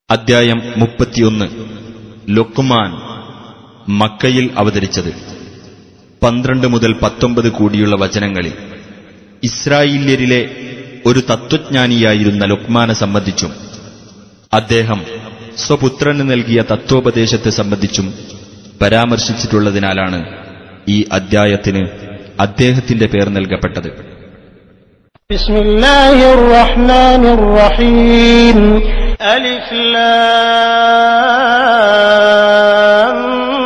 അദ്ധ്യായം 31. ലുഖ്മാൻ. മക്കയിൽ അവതരിച്ചത്. 12 മുതൽ 19 കൂടിയുള്ള വചനങ്ങളിൽ ഇസ്രായേല്യരിലെ ഒരു തത്വജ്ഞാനിയായിരുന്ന ലുഖ്മാനെ സംബന്ധിച്ചും അദ്ദേഹം സ്വപുത്രന് നൽകിയ തത്വോപദേശത്തെ സംബന്ധിച്ചും പരാമർശിച്ചിട്ടുള്ളതിനാലാണ് ഈ അദ്ധ്യായത്തിന് അദ്ദേഹത്തിന്റെ പേർ നൽകപ്പെട്ടത്. ബിസ്മില്ലാഹിർ റഹ്മാനിർ റഹീം. അലിഫ് ലാം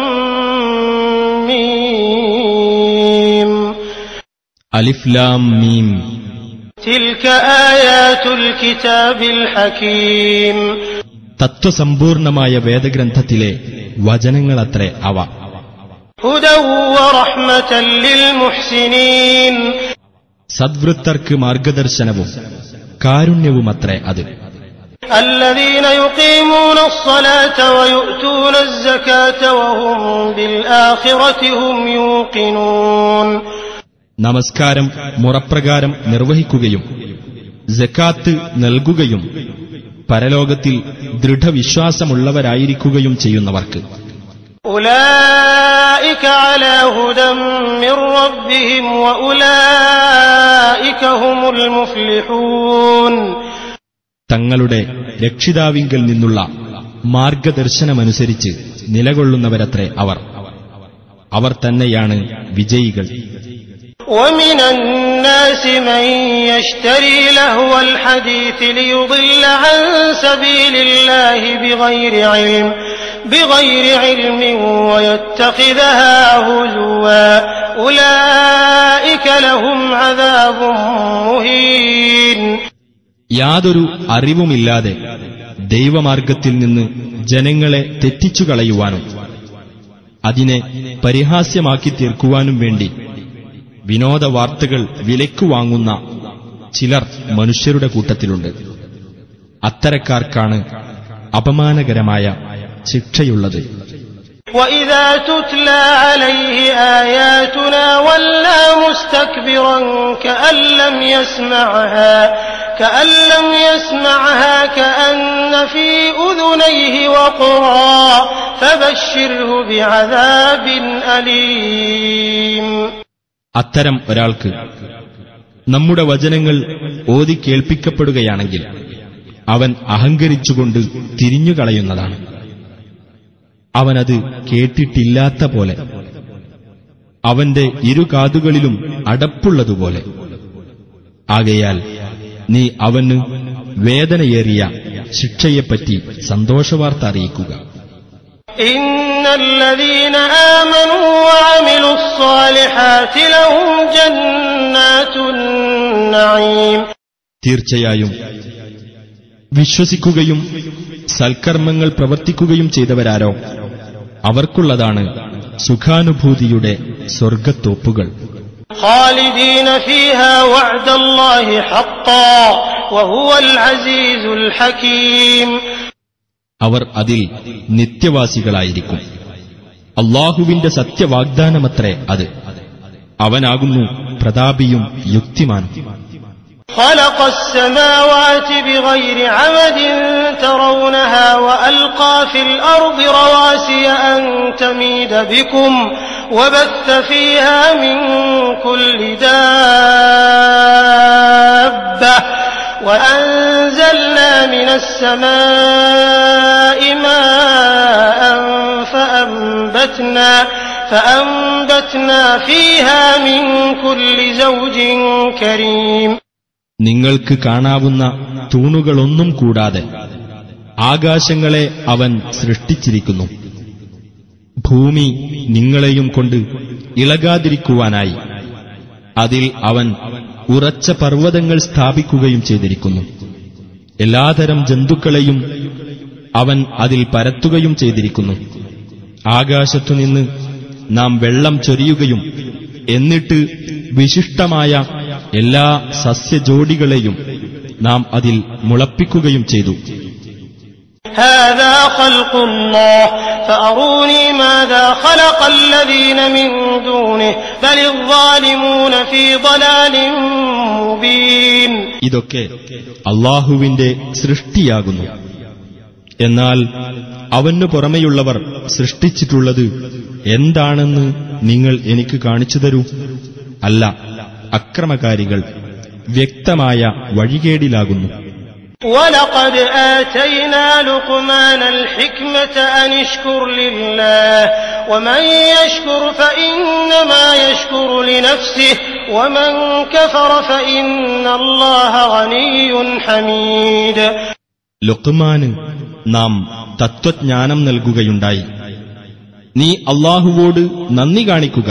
മീം. അലിഫ് ലാം മീം. തിൽക ആയാതുൽ കിതാബിൽ ഹകീം. തത്വസമ്പൂർണമായ വേദഗ്രന്ഥത്തിലെ വചനങ്ങളത്രേ അവ. ഹുദൻ വറഹ്മതൻ ലിൽ മുഹ്സിനീൻ. സദ്വൃത്തർക്ക് മാർഗദർശനവും കാരുണ്യവുമത്രേ അത്. الذين يقيمون الصلاة ويؤتون الزكاة وهم بالآخرة هم يوقنون. നമസ്കാരം മുറപ്രകാരം നിർവഹിക്കുകയും സക്കാത്ത് നൽകുകയും പരലോകത്തിൽ ദൃഢവിശ്വാസമുള്ളവരായിരിക്കുകയും ചെയ്യുന്നവർക്ക് أولئك على هدى من ربهم وأولئك هم المفلحون. തങ്ങളുടെ രക്ഷിതാവിങ്കൽ നിന്നുള്ള മാർഗദർശനമനുസരിച്ച് നിലകൊള്ളുന്നവരത്രേ അവർ തന്നെയാണ് വിജയികൾ. ومن الناس من يشتري لهو الحديث ليضل عن سبيل الله بغير علم ويتخذها هزوا أولئك لهم عذاب مهين. യാതൊരു അറിവുമില്ലാതെ ദൈവമാർഗത്തിൽ നിന്ന് ജനങ്ങളെ തെറ്റിച്ചു കളയുവാനും അതിനെ പരിഹാസ്യമാക്കി തീർക്കുവാനും വേണ്ടി വിനോദ വാർത്തകൾ വിലയ്ക്കു വാങ്ങുന്ന ചിലർ മനുഷ്യരുടെ കൂട്ടത്തിലുണ്ട്. അത്തരക്കാർക്കാണ് അപമാനകരമായ ശിക്ഷയുള്ളത്. وَإِذَا تُتْلَى عَلَيْهِ آيَاتُنَا وَلَّى مُسْتَكْبِرًا كَأَن لَّمْ يَسْمَعْهَا كَأَنَّ فِي أُذُنَيْهِ وَقْرًا فَبَشِّرْهُ بِعَذَابٍ أَلِيمٍ. അത്തരം ഒരാൾക്ക് നമ്മുടെ വചനങ്ങൾ ഓതി കേൾപ്പിക്കപ്പെടുകയാണെങ്കിൽ അവൻ അഹങ്കരിച്ചുകൊണ്ട് തിരിഞ്ഞുകളയുന്നതാണ്. അവനത് കേട്ടിട്ടില്ലാത്ത പോലെ, അവന്റെ ഇരു കാതുകളിലും അടപ്പുള്ളതുപോലെ. ആകയാൽ നീ അവന് വേദനയേറിയ ശിക്ഷയെപ്പറ്റി സന്തോഷവാർത്ത അറിയിക്കുക. ഇന്നല്ലദീന ആമനൂ വഅമിലുസ് സ്വാലിഹാതി ലഹും ജന്നാത്തുൻ നഈം. തീർച്ചയായും വിശ്വസിക്കുകയും സൽക്കർമ്മങ്ങൾ പ്രവർത്തിക്കുകയും ചെയ്തവരാരോ അവർക്കുള്ളതാണ് സുഖാനുഭൂതിയുടെ സ്വർഗത്തോപ്പുകൾ. ഖാലിദീന ഫീഹാ വഅദല്ലാഹി ഹഖ്ഖൻ വഹുവൽ അസീസുൽ ഹകീം. അവർ അതിൽ നിത്യവാസികളായിരിക്കും. അല്ലാഹുവിന്റെ സത്യവാഗ്ദാനമത്രേ അത്. അവനാകുന്നു പ്രതാപിയും യുക്തിമാനും. خلق السماوات بغير عمد ترونها وألقى في الأرض رواسي أن تميد بكم وبث فيها من كل دابة وأنزلنا من السماء ماء فأنبتنا فيها من كل زوج كريم. നിങ്ങൾക്ക് കാണാവുന്ന തൂണുകളൊന്നും കൂടാതെ ആകാശങ്ങളെ അവൻ സൃഷ്ടിച്ചിരിക്കുന്നു. ഭൂമി നിങ്ങളെയും കൊണ്ട് ഇളകാതിരിക്കുവാനായി അതിൽ അവൻ ഉറച്ച പർവ്വതങ്ങൾ സ്ഥാപിക്കുകയും ചെയ്തിരിക്കുന്നു. എല്ലാതരം ജന്തുക്കളെയും അവൻ അതിൽ പരത്തുകയും ചെയ്തിരിക്കുന്നു. ആകാശത്തുനിന്ന് നാം വെള്ളം ചൊരിയുകയും എന്നിട്ട് വിശിഷ്ടമായ എല്ലാ സസ്യജോഡികളെയും നാം അതിൽ മുളപ്പിക്കുകയും ചെയ്തു. هذا خلق الله فأروني ماذا خلق الذين من دونه بل الظالمون في ضلال مبين. ഇതൊക്കെ അല്ലാഹുവിന്റെ സൃഷ്ടിയാകുന്നു. എന്നാൽ അവനു പുറമെയുള്ളവർ സൃഷ്ടിച്ചിട്ടുള്ളത് എന്താണെന്ന് നിങ്ങൾ എനിക്ക് കാണിച്ചു തരൂ. അല്ല, അക്രമകാരികൾ വ്യക്തമായ വഴികേടിലാകുന്നു. وَلَقَدْ آتَيْنَا لُقْمَانَ الْحِكْمَةَ أَنِ اشْكُرْ لِلَّهِ وَمَنْ يَشْكُرْ فَإِنَّمَا يَشْكُرُ لِنَفْسِهِ وَمَنْ كَفَرَ فَإِنَّ اللَّهَ غَنِيٌّ حَمِيدٌ. ലുഖ്മാന് നാം തത്വജ്ഞാനം നൽകുകയുണ്ടായി. നീ അല്ലാഹുവോട് നന്ദി കാണിക്കുക.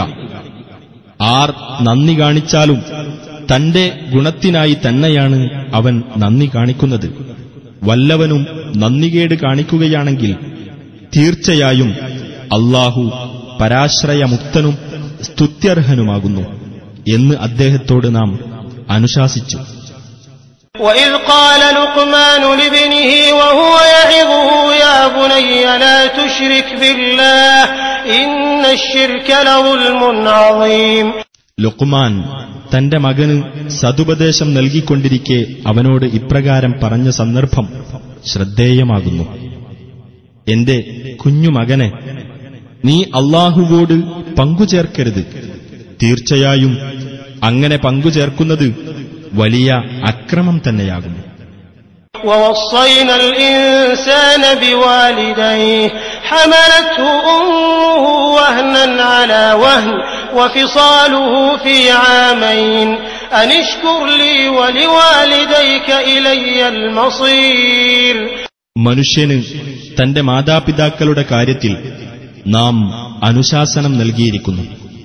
ആർ നന്ദി കാണിച്ചാലും തന്റെ ഗുണത്തിനായി തന്നെയാണ് അവൻ നന്ദി കാണിക്കുന്നത്. വല്ലവനും നന്ദികേട് കാണിക്കുകയാണെങ്കിൽ തീർച്ചയായും അല്ലാഹു പരാശ്രയമുക്തനും സ്തുത്യർഹനുമാകുന്നു എന്ന് അദ്ദേഹത്തോട് നാം അനുശാസിച്ചു. وَإِذْ قَالَ لُقْمَانُ لِابْنِهِ وَهُوَ يَعِظُهُ يَا بُنَيَّ لَا تُشْرِكْ بِاللَّهِ إِنَّ الشِّرْكَ لَظُلْمٌ عَظِيمٌ. ലുഖ്മാൻ തന്റെ മകന് സതുപദേശം നൽകിക്കൊണ്ടിരിക്കെ അവനോട് ഇപ്രകാരം പറഞ്ഞ സന്ദർഭം ശ്രദ്ധേയമാകുന്നു. എന്റെ കുഞ്ഞുമകനെ, നീ അല്ലാഹുവോട് പങ്കുചേർക്കരുത്. തീർച്ചയായും അങ്ങനെ പങ്കുചേർക്കുന്നത് വലിയ അക്രമം തന്നെയാകുന്നു. وَوَصَّيْنَا الْإِنسَانَ بِوَالِدَيْهِ حَمَلَتْهُ أُمُّهُ وَهْنًا عَلَى وَهْنٍ وَفِصَالُهُ فِي عَامَيْنِ أَنِ اشْكُرْ لِي وَلِوَالِدَيْكَ إِلَيَّ الْمَصِيرُ. മനുഷ്യന് തന്റെ മാതാപിതാക്കളുടെ കാര്യത്തിൽ നാം അനുശാസനം നൽകിയിരിക്കുന്നു.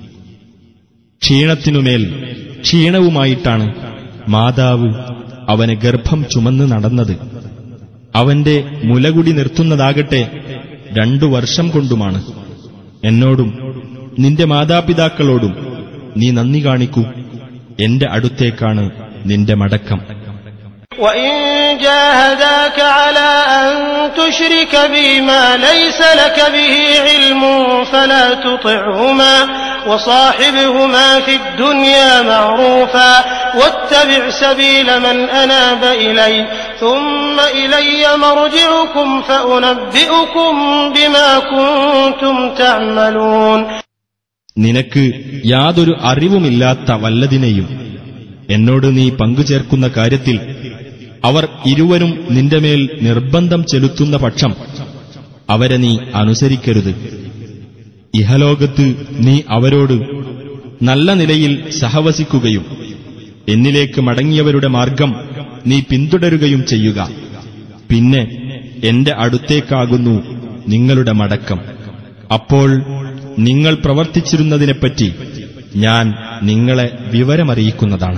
ക്ഷീണത്തിനുമേൽ ക്ഷീണവുമായിട്ടാണ് മാതാവ് അവന് ഗർഭം ചുമന്ന് നടന്നത്. അവന്റെ മുലകുടി നിർത്തുന്നതാകട്ടെ 2 വർഷം കൊണ്ടുമാണ്. എന്നോടും നിന്റെ മാതാപിതാക്കളോടും നീ നന്ദി കാണിക്കൂ. എന്റെ അടുത്തേക്കാണ് നിന്റെ മടക്കം. وَإِن جَاهَدَاكَ عَلَى أَن تُشْرِكَ بِي مَا لَيْسَ لَكَ بِهِ عِلْمٌ فَلَا تُطِعْهُمَا وَصَاحِبْهُمَا فِي الدُّنْيَا مَعْرُوفًا وَاتَّبِعْ سَبِيلَ مَنْ أَنَابَ إِلَيَّ ثُمَّ إِلَيَّ مَرْجِعُكُمْ فَأُنَبِّئُكُم بِمَا كُنتُمْ تَعْمَلُونَ. നിനക്ക് യാതൊരു അറിവുമില്ലാത്ത വല്ലതിനെയും എന്നോട് നീ പങ്കുചേർക്കുന്ന കാര്യത്തിൽ അവർ ഇരുവരും നിന്റെ മേൽ നിർബന്ധം ചെലുത്തുന്ന പക്ഷം അവരെ നീ അനുസരിക്കരുത്. ഇഹലോകത്ത് നീ അവരോട് നല്ല നിലയിൽ സഹവസിക്കുകയും എന്നിലേക്ക് മടങ്ങിയവരുടെ മാർഗം നീ പിന്തുടരുകയും ചെയ്യുക. പിന്നെ എന്റെ അടുത്തേക്കാകുന്നു നിങ്ങളുടെ മടക്കം. അപ്പോൾ നിങ്ങൾ പ്രവർത്തിച്ചിരുന്നതിനെപ്പറ്റി ഞാൻ നിങ്ങളെ വിവരമറിയിക്കുന്നതാണ്.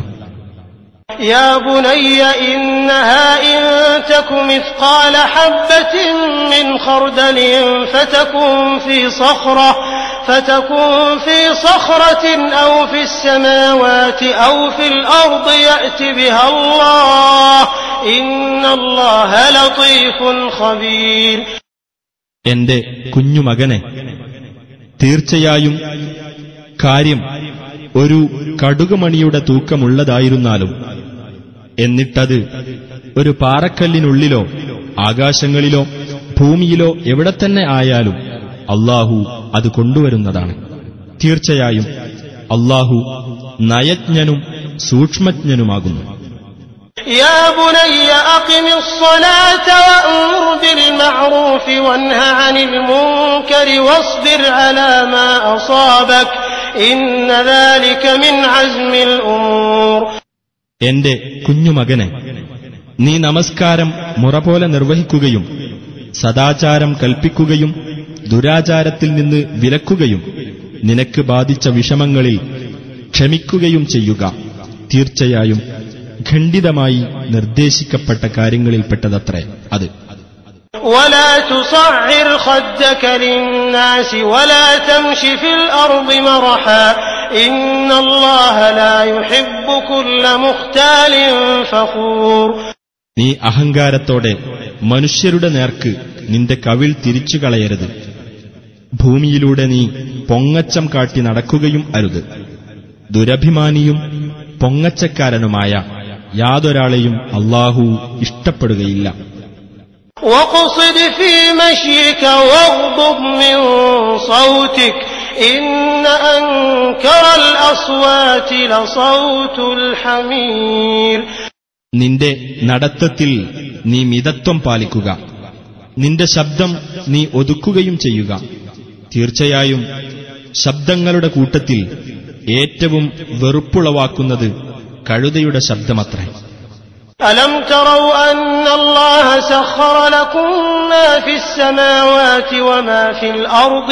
يا بني إنها إن تك مثقال حبة من خردل فتكن في صخرة أو في السماوات أو في الأرض يأت بها الله إن الله لطيف خبير. എന്റെ കുഞ്ഞുമകനെ, തീർച്ചയായും കാര്യം ഒരു കടുകുമണിയുടെ തൂക്കമുള്ളതായിരുന്നാലും എന്നിട്ടത് ഒരു പാറക്കല്ലിനുള്ളിലോ ആകാശങ്ങളിലോ ഭൂമിയിലോ എവിടെത്തന്നെ ആയാലും അല്ലാഹു അത് കൊണ്ടുവരുന്നതാണ്. തീർച്ചയായും അല്ലാഹു നയജ്ഞനും സൂക്ഷ്മജ്ഞനുമാകുന്നു. يا بني أقم الصلاة وأمر بالمعروف وانه عن المنكر واصبر على ما أصابك إن ذلك من عزم الأمور. എന്റെ കുഞ്ഞുമകനെ, നീ നമസ്കാരം മുറപോലെ നിർവഹിക്കുകയും സദാചാരം കൽപ്പിക്കുകയും ദുരാചാരത്തിൽ നിന്ന് വിലക്കുകയും നിനക്ക് ബാധിച്ച വിഷമങ്ങളിൽ ക്ഷമിക്കുകയും ചെയ്യുക. തീർച്ചയായും ഖണ്ഡിതമായി നിർദ്ദേശിക്കപ്പെട്ട കാര്യങ്ങളിൽപ്പെട്ടതത്രേ അത്. ولا تصعر خدك للناس ولا تمش في الأرض مرحا إن الله لا يحب كل مختال فخور. നീ അഹങ്കാരത്തോടെ മനുഷ്യരുടെ നേർക്ക് നിന്റെ കവിൾ തിരിച്ചു കളയരുത്. ഭൂമിയിലൂടെ നീ പൊങ്ങച്ചം കാട്ടി നടക്കുകയും അരുത്. ദുരഭിമാനിയും പൊങ്ങച്ചക്കാരനുമായ യാതൊരാളെയും അല്ലാഹു ഇഷ്ടപ്പെടുകയില്ല. واقصد في مشيك واغضض من صوتك إن أنكر الأصوات لصوت الحمير. നിന്റെ നടത്തത്തിൽ നീ മിതത്വം പാലിക്കുക, നിന്റെ ശബ്ദം നീ ഒതുക്കുകയും ചെയ്യുക. തീർച്ചയായും ശബ്ദങ്ങളുടെ കൂട്ടത്തിൽ ഏറ്റവും വെറുപ്പുളവാക്കുന്നത് കഴുതയുടെ ശബ്ദമത്രേ. ألم تروا أن الله سخر لكم ما في السماوات وما في الأرض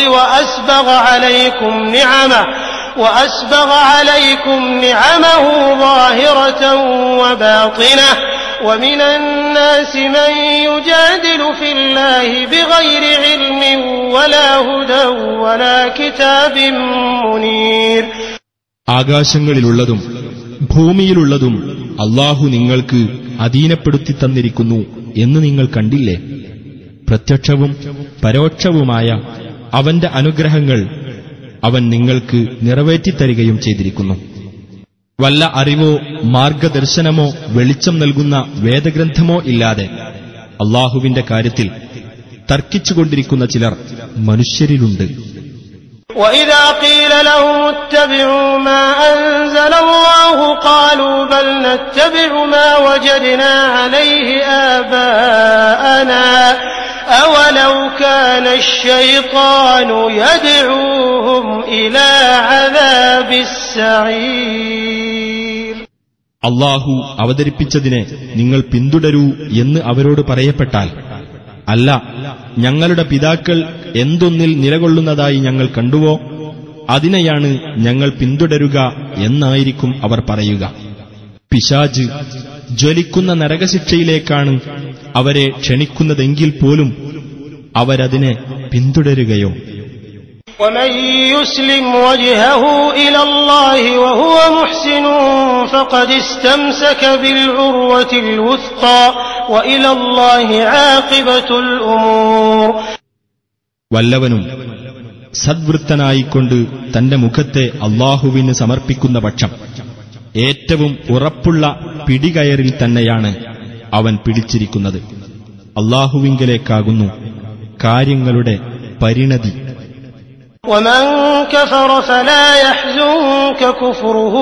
وأسبغ عليكم نعمه ظاهرة وباطنة ومن الناس من يجادل في الله بغير علم ولا هدى ولا كتاب منير. ആകാശങ്ങളിലുള്ളതും ഭൂമിയിലുള്ളതും അല്ലാഹു നിങ്ങൾക്ക് അധീനപ്പെടുത്തി തന്നിരിക്കുന്നു എന്ന് നിങ്ങൾ കണ്ടില്ലേ? പ്രത്യക്ഷവും പരോക്ഷവുമായ അവന്റെ അനുഗ്രഹങ്ങൾ അവൻ നിങ്ങൾക്ക് നിറവേറ്റിത്തരികയും ചെയ്തിരിക്കുന്നു. വല്ല അറിവോ മാർഗദർശനമോ വെളിച്ചം നൽകുന്ന വേദഗ്രന്ഥമോ ഇല്ലാതെ അല്ലാഹുവിന്റെ കാര്യത്തിൽ തർക്കിച്ചുകൊണ്ടിരിക്കുന്ന ചിലർ മനുഷ്യരിലുണ്ട്. وَإِذَا قِيلَ لَهُمُ اتَّبِعُوا مَا أَنزَلَ اللَّهُ قَالُوا بَلْ نَتَّبِعُ مَا وَجَدْنَا عَلَيْهِ آبَاءَنَا أَوَلَوْ كَانَ الشَّيْطَانُ يَدْعُوهُمْ إِلَى عَذَابِ السَّعِيرِ. അല്ലാഹു അവതരിപ്പിച്ചതിനെ നിങ്ങൾ പിന്തുടരൂ എന്ന് അവരോട് പറയപ്പെട്ടാൽ, അല്ല, ഞങ്ങളുടെ പിതാക്കൾ എന്തൊന്നിൽ നിലകൊള്ളുന്നതായി ഞങ്ങൾ കണ്ടുവോ അതിനെയാണ് ഞങ്ങൾ പിന്തുടരുക എന്നായിരിക്കും അവർ പറയുക. പിശാച് ജ്വലിക്കുന്ന നരകശിക്ഷയിലേക്കാണ് അവരെ ക്ഷണിക്കുന്നതെങ്കിൽ പോലും അവരതിനെ പിന്തുടരുകയോ? ومن يسلم وجهه إلى الله وهو محسن فقد استمسك بالعروة الوثقى وإلى الله عاقبة الأمور. വല്ലവനും സദ്വൃത്തനായിക്കൊണ്ട് തന്റെ മുഖത്തെ അല്ലാഹുവിന് സമർപ്പിക്കുന്ന പക്ഷം ഏറ്റവും ഉറപ്പുള്ള പിടികയറിൽ തന്നെയാണ് അവൻ പിടിച്ചിരിക്കുന്നത്. അല്ലാഹുവിങ്കലേക്കാകുന്നു കാര്യങ്ങളുടെ പരിണതി. ومن كفر فلا يحزنك كفره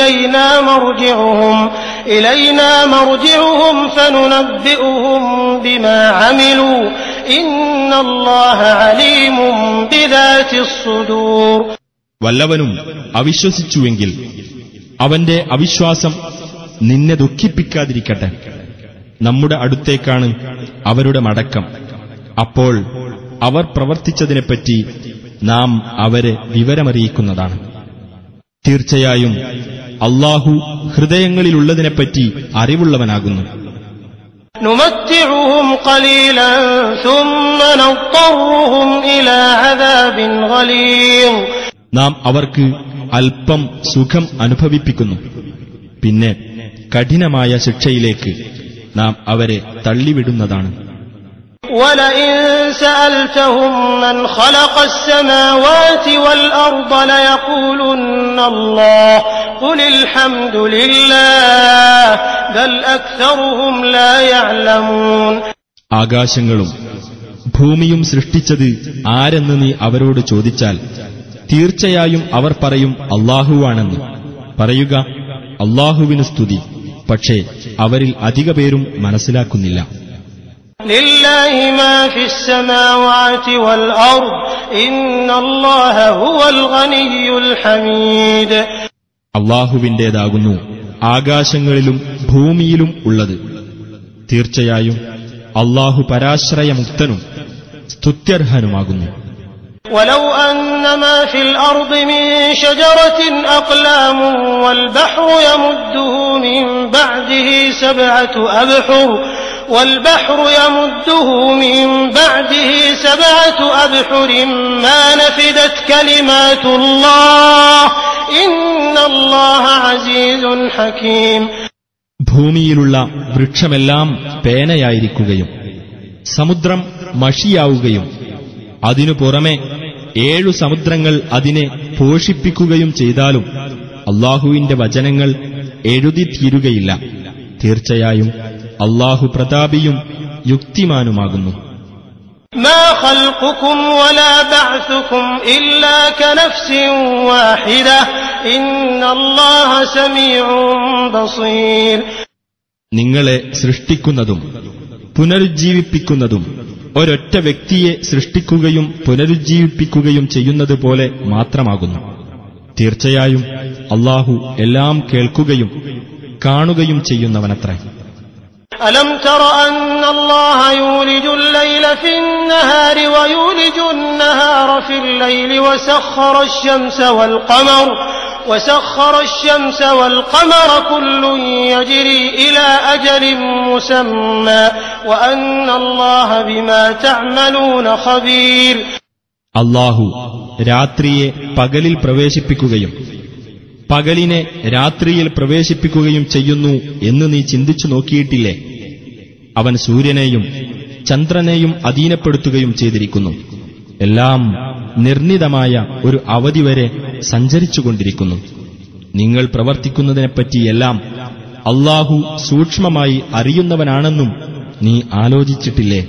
إلينا مرجعهم فننبئهم بما عملوا إن الله عليم بذات الصدور. വല്ലവനും അവിശ്വസിച്ചുവെങ്കിൽ അവന്റെ അവിശ്വാസം നിന്നെ ദുഃഖിപ്പിക്കാതിരിക്കട്ടെ. നമ്മുടെ അടുത്തേക്കാണ് അവരുടെ മടക്കം. അപ്പോൾ അവർ പ്രവർത്തിച്ചതിനെപ്പറ്റി നാം അവരെ വിവരമറിയിക്കുന്നതാണ്. തീർച്ചയായും അല്ലാഹു ഹൃദയങ്ങളിലുള്ളതിനെപ്പറ്റി അറിവുള്ളവനാകുന്നു. نمتعهم قليلا ثم نضطرهم إلى عذاب غليظ. നാം അവർക്ക് അല്പം സുഖം അനുഭവിപ്പിക്കുന്നു, പിന്നെ കഠിനമായ ശിക്ഷയിലേക്ക് നാം അവരെ തള്ളിവിടുന്നതാണ്. وَلَئِن سَأَلْتَهُم مَّنْ خَلَقَ السَّمَاوَاتِ وَالْأَرْضَ لَيَقُولُنَّ اللَّهُ قُلِ الْحَمْدُ لِلَّهِ بَلْ أَكْثَرُهُمْ لَا يَعْلَمُونَ. ആകാശങ്ങളും ഭൂമിയും സൃഷ്ടിച്ചത് ആരെന്ന് നീ അവരോട് ചോദിച്ചാൽ തീർച്ചയായും അവർ പറയും അല്ലാഹുവാണെന്ന്. പറയുക, അല്ലാഹുവിന് സ്തുതി. പക്ഷേ അവരിൽ അധിക പേരും മനസ്സിലാക്കുന്നില്ല. لله ما في السماوات والأرض إن الله هو الغني الحميد. അല്ലാഹുവിന്റേതാകുന്നു ആകാശങ്ങളിലും ഭൂമിയിലും ഉള്ളത്. തീർച്ചയായും അല്ലാഹു പരാശ്രയമുക്തനും സ്തുത്യർഹനുമാകുന്നു. ولو أن ما في الأرض من شجرة أقلام والبحر يمده من بعده سبعة أبحر ما نفدت كلمات الله إن الله عزيز حكيم. ഭൂമിയിലുള്ള വൃക്ഷമെല്ലാം പേനയായിരിക്കുകയും സമുദ്രം മഷിയാവുകയും അതിനു പുറമെ 7 സമുദ്രങ്ങൾ അതിനെ പോഷിപ്പിക്കുകയും ചെയ്താലും അല്ലാഹുവിന്റെ വചനങ്ങൾ എഴുതി തീരുകയില്ല. തീർച്ചയായും അല്ലാഹു പ്രതാപിയും യുക്തിമാനുമാകുന്നു. ما خلقكم ولا بعثكم إلا كنفس واحدة إن الله سميع بصير. നിങ്ങളെ സൃഷ്ടിക്കുന്നതും പുനരുജ്ജീവിപ്പിക്കുന്നതും ഒരൊറ്റ വ്യക്തിയെ സൃഷ്ടിക്കുകയും പുനരുജ്ജീവിപ്പിക്കുകയും ചെയ്യുന്നതുപോലെ മാത്രമാകുന്നു. തീർച്ചയായും അല്ലാഹു എല്ലാം കേൾക്കുകയും കാണുകയും ചെയ്യുന്നവനത്രേ. ألم تر أن الله يولج الليل في النهار ويولج النهار في الليل وسخر الشمس والقمر كل يجري إلى أجل مسمى وأن الله بما تعملون خبير. അല്ലാഹു രാത്രിയെ പകലിൽ പ്രവേശിപ്പിക്കുകയും പകലിനെ രാത്രിയിൽ പ്രവേശിപ്പിക്കുകയും ചെയ്യുന്നു എന്ന് നീ ചിന്തിച്ചു നോക്കിയിട്ടില്ലേ? അവൻ സൂര്യനെയും ചന്ദ്രനെയും അധീനപ്പെടുത്തുകയും ചെയ്തിരിക്കുന്നു. എല്ലാം നിർണിതമായ ഒരു അവധി വരെ സഞ്ചരിച്ചുകൊണ്ടിരിക്കുന്നു. നിങ്ങൾ പ്രവർത്തിക്കുന്നതിനെപ്പറ്റിയെല്ലാം അല്ലാഹു സൂക്ഷ്മമായി അറിയുന്നവനാണെന്നും നീ ആലോചിച്ചിട്ടില്ലേ?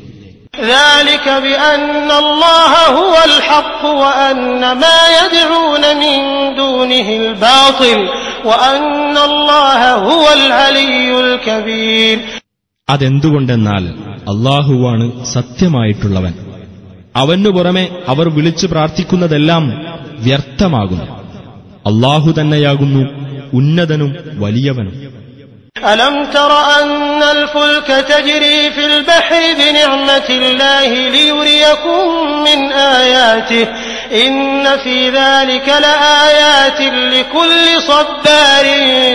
ذلك بأن الله هو الحق وأن ما يدعون من دونه الباطل وأن الله هو العلي الكبير. അതെന്തുകൊണ്ടെന്നാൽ അല്ലാഹുവാണ് സത്യമായിട്ടുള്ളവൻ. അവനു പുറമെ അവർ വിളിച്ചു പ്രാർത്ഥിക്കുന്നതെല്ലാം വ്യർത്ഥമാകുന്നു. അല്ലാഹു തന്നെയാകുന്നു ഉന്നതനും വലിയവനും. ألم تر أن الفلك تجري في البحر بنعمة الله ليريكم من آياته إن في ذلك لآيات لكل صبار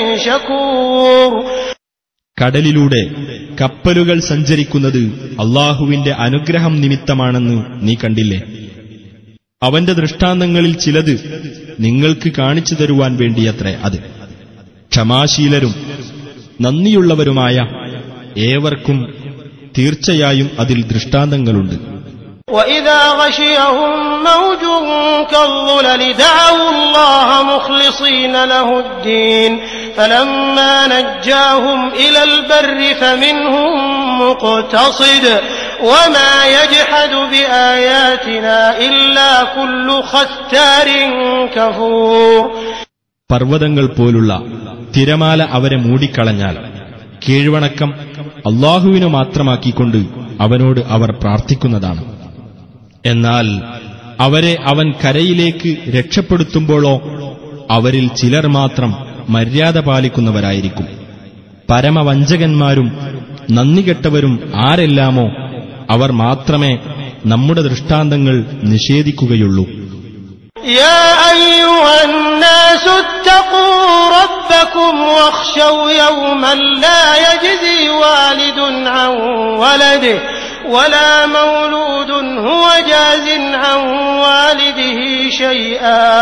شكور. കടലിലൂടെ കപ്പലുകൾ സഞ്ചരിക്കുന്നത് അല്ലാഹുവിന്റെ അനുഗ്രഹം നിമിത്തമാണെന്ന് നീ കണ്ടില്ലേ? അവന്റെ ദൃഷ്ടാന്തങ്ങളിൽ ചിലത് നിങ്ങൾക്ക് കാണിച്ചു തരുവാൻ വേണ്ടിയത്രേ അത്. ക്ഷമാശീലരും നന്ദിയുള്ളവരുമായ ഏവർക്കും തീർച്ചയായും അതിൽ ദൃഷ്ടാന്തങ്ങളുണ്ട്. وَإِذَا غَشِيَهُم مَّوْجٌ كَالظُّلَلِ دَعَوُا اللَّهَ مُخْلِصِينَ لَهُ الدِّينَ فَلَمَّا نَجَّاهُمْ إِلَى الْبَرِّ فَمِنْهُم مُّقْتَصِدٌ وَمَا يَجْحَدُ بِآيَاتِنَا إِلَّا كُلُّ خَتَّارٍ كَفُورٍ. പർവ്വതങ്ങൾ പോലുള്ള തിരമാല അവരെ മൂടിക്കളഞ്ഞാൽ കീഴ്വണക്കം അല്ലാഹുവിനു മാത്രമാക്കിക്കൊണ്ട് അവനോട് അവർ പ്രാർത്ഥിക്കുന്നതാണ്. എന്നാൽ അവരെ അവൻ കരയിലേക്ക് രക്ഷപ്പെടുത്തുമ്പോഴോ അവരിൽ ചിലർ മാത്രം മര്യാദ പാലിക്കുന്നവരായിരിക്കും. പരമവഞ്ചകന്മാരും നന്ദികെട്ടവരും ആരെല്ലാമോ അവർ മാത്രമേ നമ്മുടെ ദൃഷ്ടാന്തങ്ങൾ നിഷേധിക്കുകയുള്ളൂ. يا أيها الناس اتقوا ربكم واخشوا يوما لا يجزي والد عن ولده ولا مولود هو جاز عن والده شيئا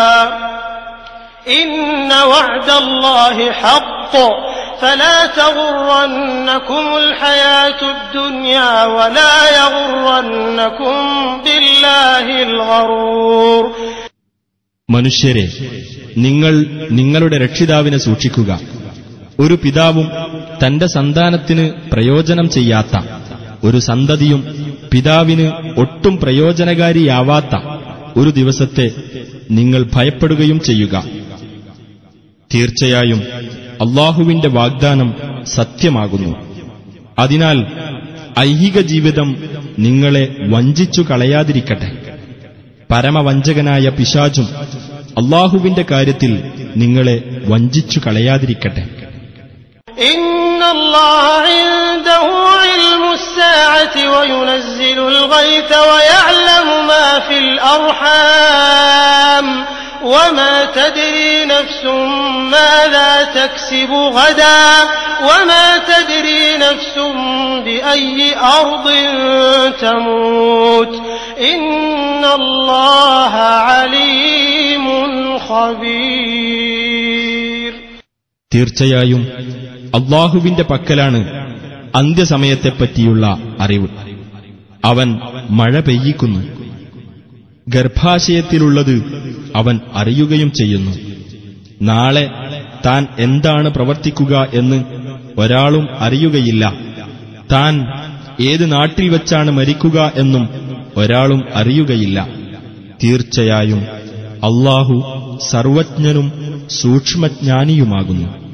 إن وعد الله حق فلا تغرنكم الحياة الدنيا ولا يغرنكم بالله الغرور. മനുഷ്യരെ, നിങ്ങൾ നിങ്ങളുടെ രക്ഷിതാവിനെ സൂക്ഷിക്കുക. ഒരു പിതാവും തന്റെ സന്താനത്തിന് പ്രയോജനം ചെയ്യാത്ത, ഒരു സന്തതിയും പിതാവിന് ഒട്ടും പ്രയോജനകാരിയാവാത്ത ഒരു ദിവസത്തെ നിങ്ങൾ ഭയപ്പെടുകയും ചെയ്യുക. തീർച്ചയായും അല്ലാഹുവിന്റെ വാഗ്ദാനം സത്യമാകുന്നു. അതിനാൽ ഐഹിക ജീവിതം നിങ്ങളെ വഞ്ചിച്ചു കളയാതിരിക്കട്ടെ. പരമവഞ്ചകനായ പിശാചും അല്ലാഹുവിന്റെ കാര്യത്തിൽ നിങ്ങളെ വഞ്ചിച്ചു കളയാതിരിക്കട്ടെ. ഇന്നല്ലാഹ ഇൻദഹു ഇൽമുസ് സാഅതി വയുനസ്സിലുൽ ഗൈഥ വയഅലമു മാ ഫിൽ അർഹാം വമാ തദ്രി നഫ്സും മാദാ തക്സിബു ഗദാ വമാ തദ്രി നഫ്സും ബിഅയ്യി അർദിൻ തമൂത് ഇന്നല്ലാഹ അലീമുൻ ഖബീർ. തീർച്ചയായും അല്ലാഹുവിന്റെ പക്കലാണ് അന്ത്യസമയത്തെപ്പറ്റിയുള്ള അറിവ്. അവൻ മഴ പെയ്യിക്കുന്നു. ഗർഭാശയത്തിലുള്ളത് അവൻ അറിയുകയും ചെയ്യുന്നു. നാളെ താൻ എന്താണ് പ്രവർത്തിക്കുക എന്ന് ഒരാളും അറിയുകയില്ല. താൻ ഏത് നാട്ടിൽ വച്ചാണ് മരിക്കുക എന്നും ഒരാളും അറിയുകയില്ല. തീർച്ചയായും അല്ലാഹു സർവജ്ഞനും സൂക്ഷ്മജ്ഞാനിയുമാകുന്നു.